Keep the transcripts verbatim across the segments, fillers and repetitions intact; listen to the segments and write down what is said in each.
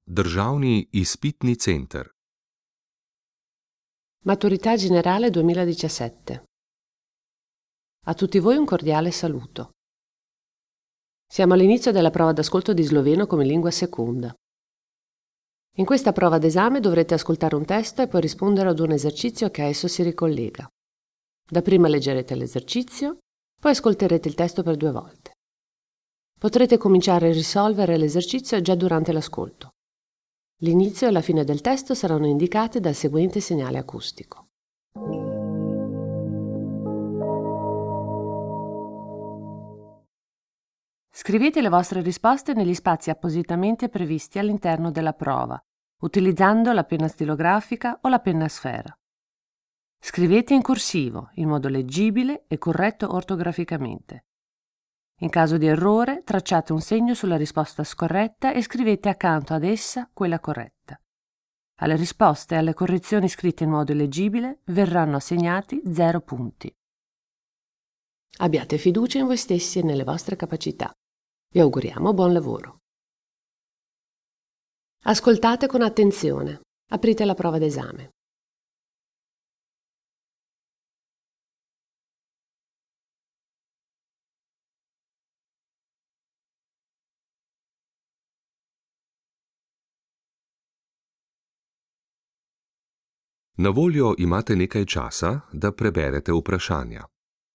Državni izpitni center. Maturità generale duemiladiciassette. A tutti voi un cordiale saluto. Siamo all'inizio della prova d'ascolto di sloveno come lingua seconda. In questa prova d'esame dovrete ascoltare un testo e poi rispondere ad un esercizio che a esso si ricollega. Dapprima leggerete l'esercizio, poi ascolterete il testo per due volte. Potrete cominciare a risolvere l'esercizio già durante l'ascolto. L'inizio e la fine del testo saranno indicati dal seguente segnale acustico. Scrivete le vostre risposte negli spazi appositamente previsti all'interno della prova, utilizzando la penna stilografica o la penna a sfera. Scrivete in corsivo, in modo leggibile e corretto ortograficamente. In caso di errore, tracciate un segno sulla risposta scorretta e scrivete accanto ad essa quella corretta. Alle risposte e alle correzioni scritte in modo leggibile verranno assegnati zero punti. Abbiate fiducia in voi stessi e nelle vostre capacità. Vi auguriamo buon lavoro. Ascoltate con attenzione. Aprite la prova d'esame. Na voljo imate nekaj časa, da preberete vprašanja.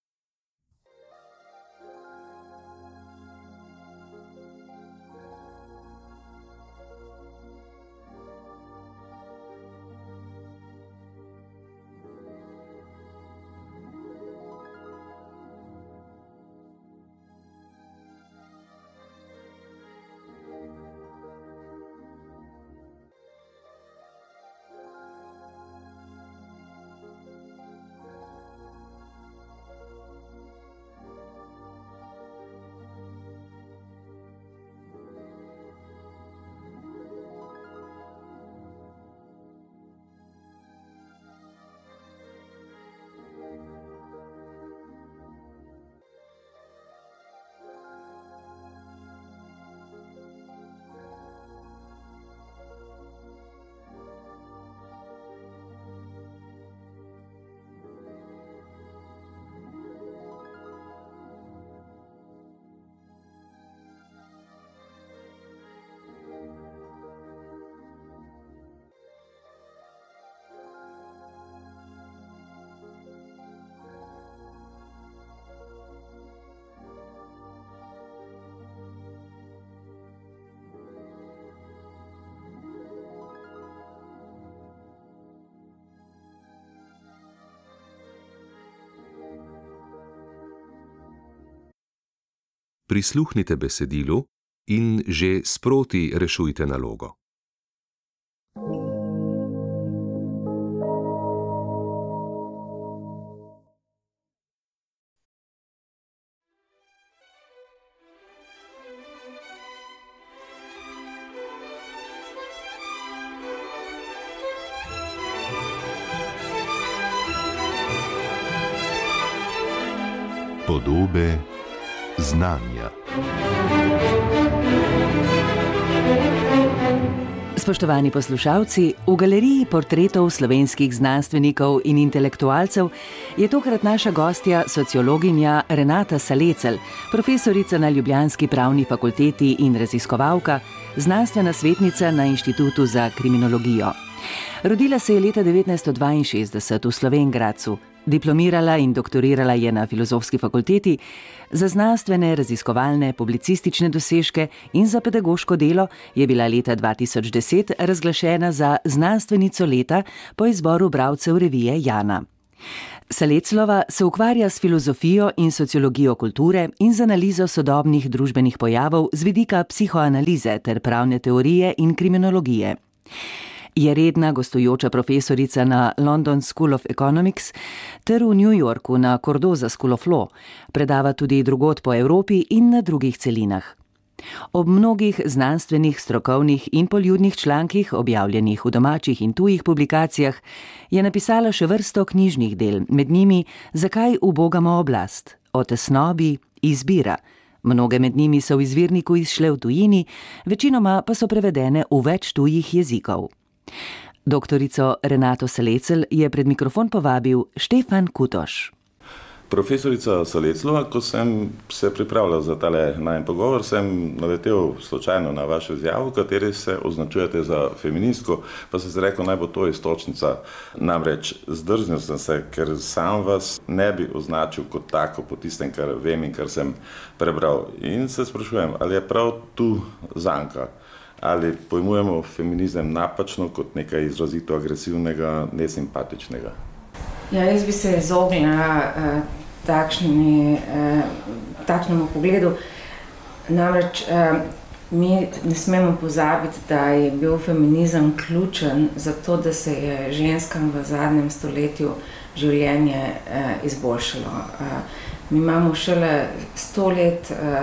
Prisluhnite besedilu in že sproti rešujte nalogo. Podobe znanja. Spoštovani poslušalci, v galeriji portretov slovenskih znanstvenikov in intelektualcev je tokrat naša gostja sociologinja Renata Salecl, profesorica na ljubljanski pravni fakulteti in raziskovalka, znanstvena svetnica na Inštitutu za kriminologijo. Rodila se je leta devetnajststo dvainšestdeset v Slovenj Gradcu, diplomirala in doktorirala je na Filozofski fakulteti, za znanstvene, raziskovalne, publicistične dosežke in za pedagoško delo je bila leta dva tisoč deset razglašena za znanstvenico leta po izboru bralcev revije Jana. Saleclova se ukvarja s filozofijo in sociologijo kulture in z analizo sodobnih družbenih pojavov z vidika psihoanalize ter pravne teorije in kriminologije. Je redna gostujoča profesorica na London School of Economics ter v New Yorku na Cardozo School of Law, predava tudi drugod po Evropi in na drugih celinah. Ob mnogih znanstvenih, strokovnih in poljudnih člankih, objavljenih v domačih in tujih publikacijah, je napisala še vrsto knjižnih del, med njimi Zakaj ubogamo oblast, O tesnobi, Izbira, Mnoge med njimi so v izvirniku izšle v tujini, večinoma pa so prevedene v več tujih jezikov. Doktorico Renato Salecl je pred mikrofon povabil Štefan Kutoš. Profesorica Saleclova, ko sem se pripravljal za tale najin pogovor, sem naletel slučajno na vašo izjavo, v kateri se označujete za feministko, pa sem se rekel, naj bo to iztočnica. Namreč zdrznil sem se, ker sam vas ne bi označil kot tako po tistem, kar vem in kar sem prebral. In se sprašujem, ali je prav tu zanka, ali pojmujemo feminizem napačno kot nekaj izrazito agresivnega, nesimpatičnega. Ja, jaz bi se izognila uh, takšnimi, uh, takšnemu pogledu. Namreč uh, mi ne smemo pozabiti, da je bil feminizem ključen za to, da se je ženskam v zadnjem stoletju življenje uh, izboljšalo. Uh, mi imamo šele sto let uh,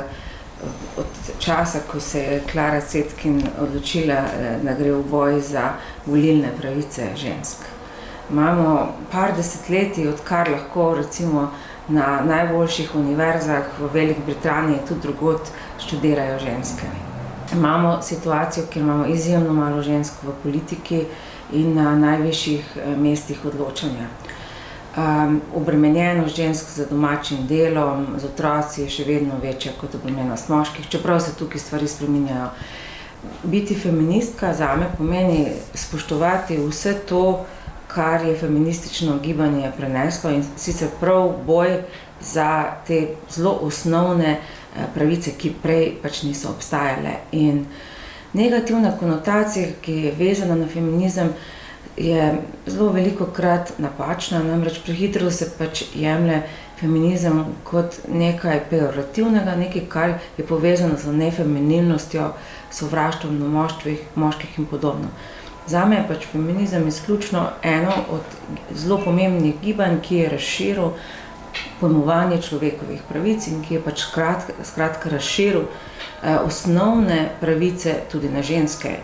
od časa, ko se je Klara Cetkin odločila, uh, da gre v boj za volilne pravice žensk. Imamo par desetletij, odkar lahko recimo na najboljših univerzah v Veliki Britaniji tudi drugod študirajo ženske. Imamo situacijo, kjer imamo izjemno malo žensk v politiki in na najvišjih mestih odločanja. Um, obremenjenost žensk z domačim delom, z otroci je še vedno večja kot obremenjenost moških, čeprav se tukaj stvari spreminjajo. Biti feministka zame pomeni spoštovati vse to, kar je feministično gibanje preneslo, in sicer prav boj za te zelo osnovne pravice, ki prej pač niso obstajale. In negativna konotacija, ki je vezana na feminizem, je zelo velikokrat napačna, namreč prehitro se pač jemlje feminizem kot nekaj pejorativnega, nekaj, kar je povezano z nefeminilnostjo, sovraštvom do moštvih, moških in podobno. Zame je pač feminizem izključno eno od zelo pomembnih gibanj, ki je razširil pojmovanje človekovih pravic in ki je pač skratka, skratka razširil eh, osnovne pravice tudi na ženske.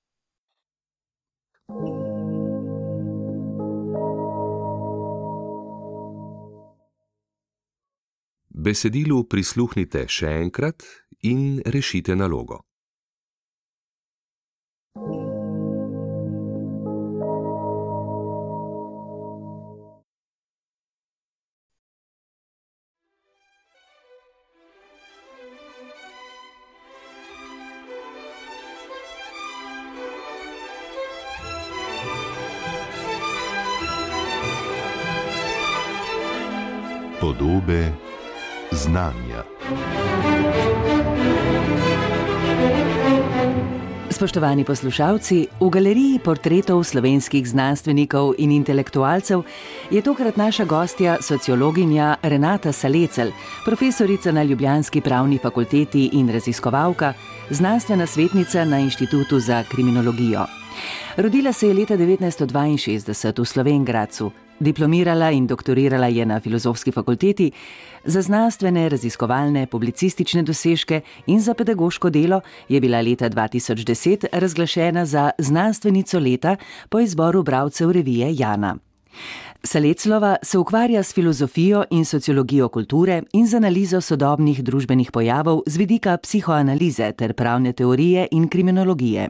Besedilu prisluhnite še enkrat in rešite nalogo. Podobe znanja. Spoštovani poslušalci, v galeriji portretov slovenskih znanstvenikov in intelektualcev je tokrat naša gostja sociologinja Renata Salecl, profesorica na ljubljanski pravni fakulteti in raziskovalka, znanstvena svetnica na Inštitutu za kriminologijo. Rodila se je leta devetnajststo dvainšestdeset v Slovenj Gradcu, diplomirala in doktorirala je na Filozofski fakulteti, za znanstvene, raziskovalne, publicistične dosežke in za pedagoško delo je bila leta dva tisoč deset razglašena za znanstvenico leta po izboru bralcev revije Jana. Saleclova se ukvarja s filozofijo in sociologijo kulture in z analizo sodobnih družbenih pojavov z vidika psihoanalize ter pravne teorije in kriminologije.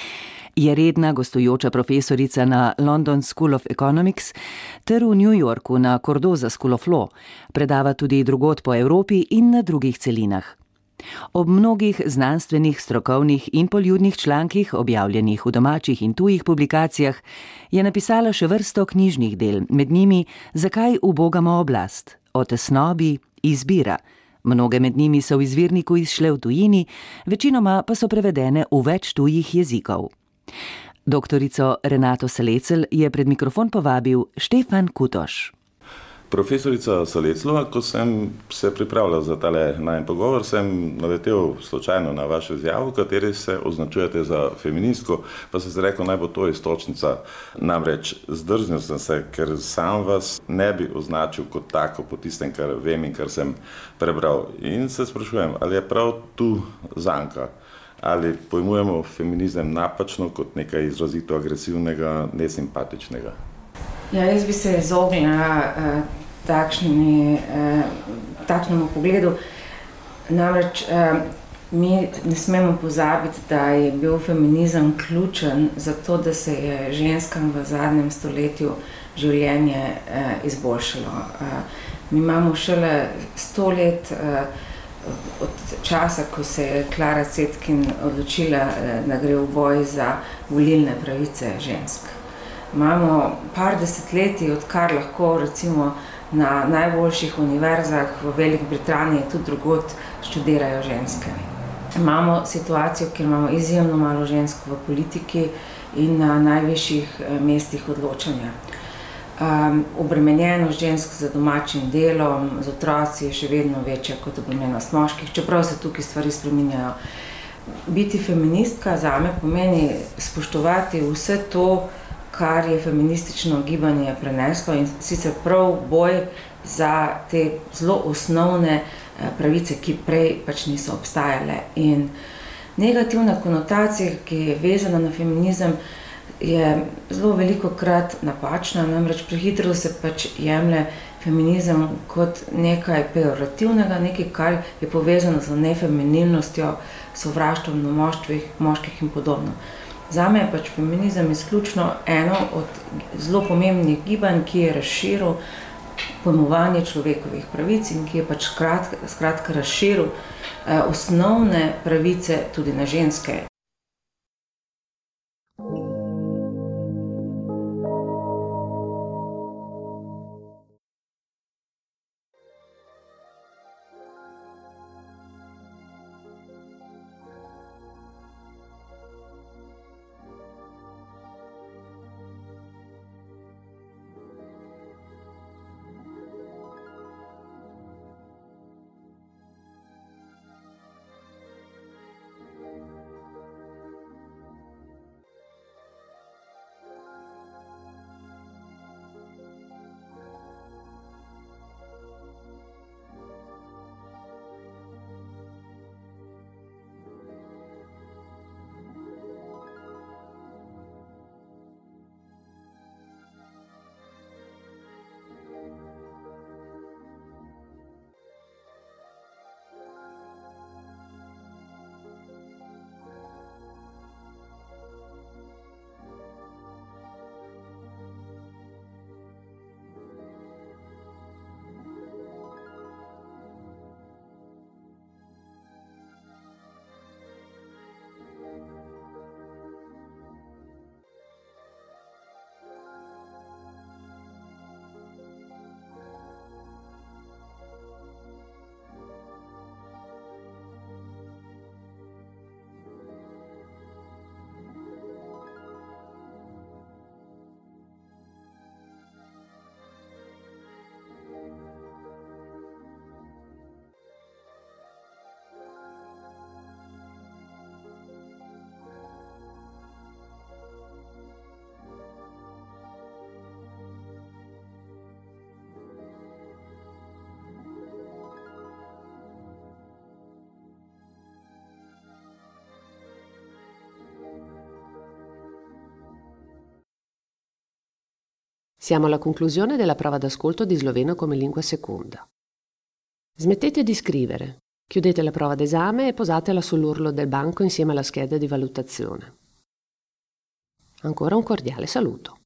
Je redna gostujoča profesorica na London School of Economics ter v New Yorku na Cardozo School of Law, predava tudi drugod po Evropi in na drugih celinah. Ob mnogih znanstvenih, strokovnih in poljudnih člankih, objavljenih v domačih in tujih publikacijah, je napisala še vrsto knjižnih del, med njimi Zakaj ubogamo oblast, O tesnobi, Izbira. Mnoge med njimi so v izvirniku izšle v tujini, večinoma pa so prevedene v več tujih jezikov. Doktorico Renato Salecl je pred mikrofon povabil Štefan Kutoš. Profesorica Saleclova, ko sem se pripravljal za tale najin pogovor, sem naletel slučajno na vašo izjavo, v kateri se označujete za feministko, pa sem se rekel, naj bo to iztočnica. Namreč zdrznil sem se, ker sam vas ne bi označil kot tako po tistem, kar vem in kar sem prebral. In se sprašujem, ali je prav tu zanka, ali pojmujemo feminizem napačno kot nekaj izrazito agresivnega, nesimpatičnega. Ja, jaz bi se izognila uh, takšni, uh, takšnemu pogledu. Namreč mi ne smemo pozabiti, da je bil feminizem ključen za to, da se je ženskam v zadnjem stoletju življenje izboljšalo. Mi imamo šele sto let od časa, ko se je Klara Cetkin odločila, da gre v boj za volilne pravice žensk. Imamo par desetletij, odkar lahko recimo na najboljših univerzah v Veliki Britaniji tudi drugod študirajo ženske. Imamo situacijo, kjer imamo izjemno malo žensk v politiki in na najvišjih mestih odločanja. Um, obremenjenost žensk z domačim delom, z otroci je še vedno večja kot obremenjenost moških, čeprav se tukaj stvari spreminjajo. Biti feministka zame pomeni spoštovati vse to, kar je feministično gibanje preneslo, in sicer prav boj za te zelo osnovne pravice, ki prej pač niso obstajale. In negativna konotacija, ki je vezana na feminizem, je zelo velikokrat napačna, namreč prehitro se pač jemlje feminizem kot nekaj pejorativnega, nekaj, kar je povezano z nefeminilnostjo, sovraštvom do moštvih, moških in podobno. Zame je pač feminizem izključno eno od zelo pomembnih gibanj, ki je razširil pojmovanje človekovih pravic in ki je pač skratka, skratka razširil eh, osnovne pravice tudi na ženske. Siamo alla conclusione della prova d'ascolto di sloveno come lingua seconda. Smettete di scrivere, chiudete la prova d'esame e posatela sull'orlo del banco insieme alla scheda di valutazione. Ancora un cordiale saluto.